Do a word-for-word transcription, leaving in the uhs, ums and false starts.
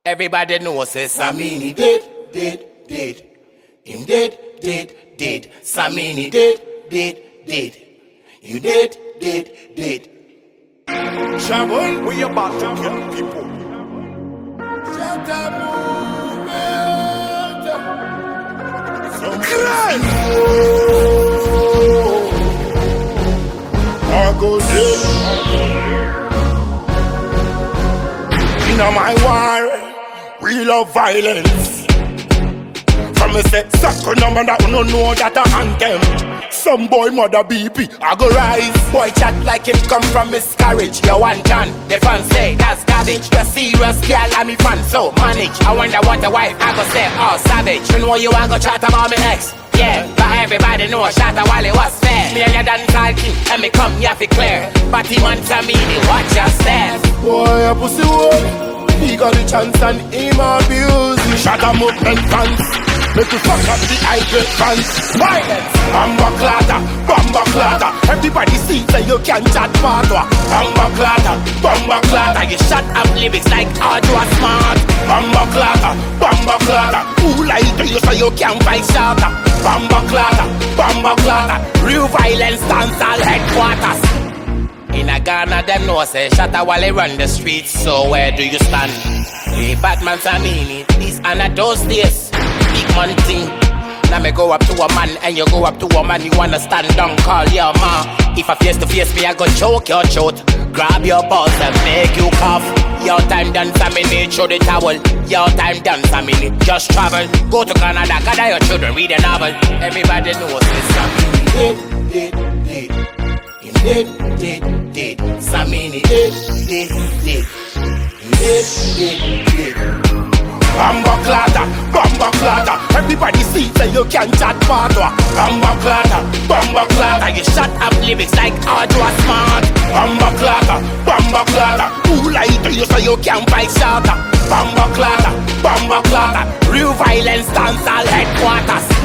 Everybody knows this. Samini did, did, did. Him did, did, did. Samini did, did, did. You did, did, did. Shaboy, we about to kill people. Shut up, movement. Cry. I go dead. In my war, we love violence. From a set second number that we don't know that a anthem. Some boy mother B P, I go rise. Boy chat like him come from miscarriage. You want John, the fans say that's garbage. The serious girl and me fan so manage. I wonder what the wife I go say, oh savage. You know you want go chat about me ex. Yeah, but everybody know Shatta Wale was fair. Me and your dance all king, and me come here for clear. But he man to me, watch yourself. Boy, a pussy boy, he got the chance and him abuse. Shatta movement fans, make you fuck up the hydrate fans. Violence, bamba clatter, bamba clatter. Everybody see that you can chat patois. Bamba clatter, bamba clatter. You shut up lyrics like Audra Smart. Bamba clatter, bamba clatter. Who like to you so you can fight Shatta? Bamba clatter, bamba clatter. Real violence dance all headquarters. In a Ghana, them know say Shatta Wale run the streets. So where do you stand? Hey, Batman Samini, these are not those days. Big man thing. Now me go up to a man and you go up to a man. You wanna stand down, call your ma. If I face to face me, I go choke your throat. Grab your balls and make you cough. Your time done, Samini, throw the towel. Your time done, Samini, just travel. Go to Canada, gather your children, read a novel. Everybody knows this Samini did, did, did. He did, did, did. Samini did, did, did. He did, did, did. Bamba clatter, bamba clatter. Everybody see that you can chat patois. Bamba clatter, bamba clatter. You shut up lyrics like Audra Smart. Bamba clatter, bamba clatter. Who like to you so you can fight Shatta? Bamba clatter, bamba clatter. Real violence dance all headquarters.